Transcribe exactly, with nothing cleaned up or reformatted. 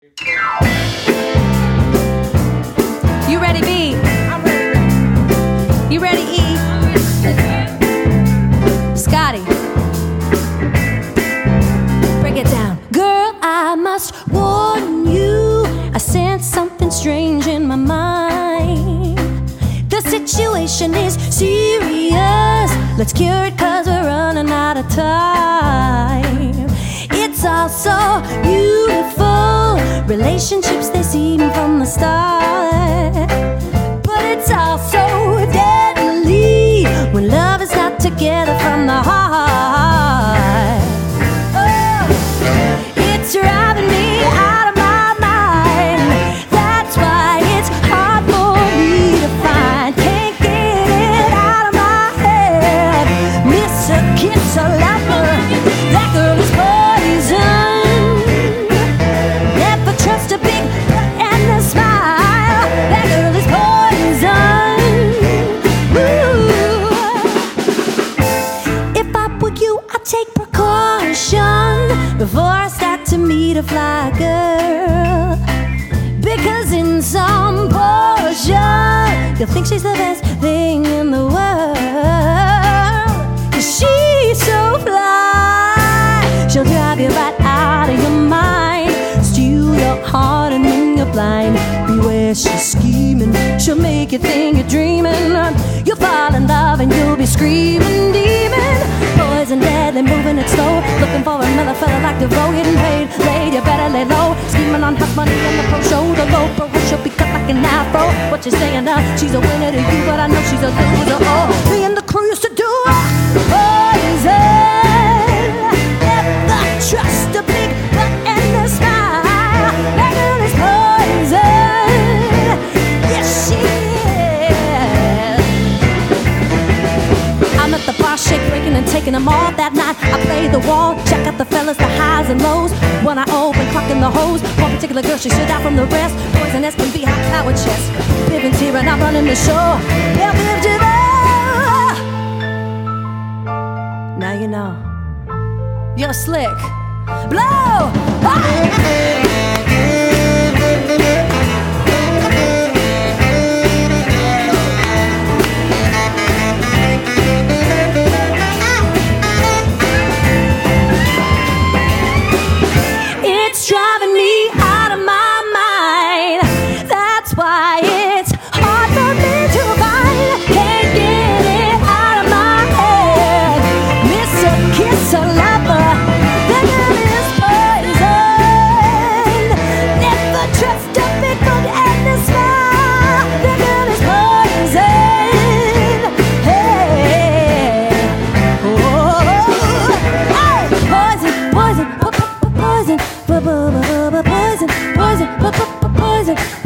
You ready, B? I'm ready. You ready, E? Scotty, break it down. Girl, I must warn you, I sense something strange in my mind. The situation is serious. Let's cure it cause we're running out of time. It's all so beautiful, relationships they seem from the start. But it's all so deadly when love is not together from the heart. Oh, it's driving me out of my mind. That's why it's hard for me to find. Can't get it out of my head. Miss a kiss, a lover, that girl is poison. Never trust a big butt and a smile. That girl is poison. Ooh. If I were you, I'd take precaution before I start to meet a fly girl. Because in some portion, you'll think she's the best thing in the world. 'Cause she's so fly, she'll drive you right out of your mind, steal your heart and then you're blind. Beware, she's scheming, she'll make you think you're dreaming. You'll fall in love and you'll be screaming demon. Poison deadly, moving it slow, looking for another fella like DeVoe. Getting paid, laid, you better lay low. Scheming on house money on the pro show. The low pro, she'll be cut like an afro. What you saying now? She's a winner to you, but I know she's a loser. Oh, me and the crew used to do poison. Never trust a big butt and a smile. That girl is poison. Yes, she is. I'm at the bar, shake, breaking and taking them all. That night I play the wall, check out the fellas, the highs and lows. When I open, clocking the hose. One particular girl, she stood out from the rest. Poisonous can be high power chest. Pippin's here and I'm running the show. Yeah, Biv DeVoe. Now you know. Yo, Slick, blow! Ah! It's driving me out of my mind. That's why it's hard for me to find. Can't get it out of my head. Miss a kiss, a lover, that girl is poison. Never trust a big bug and a smile. That girl is poison. Hey, oh, hey, poison, poison, po- po- po- poison, po- po- po- po- poison, poison, po- po- po- poison.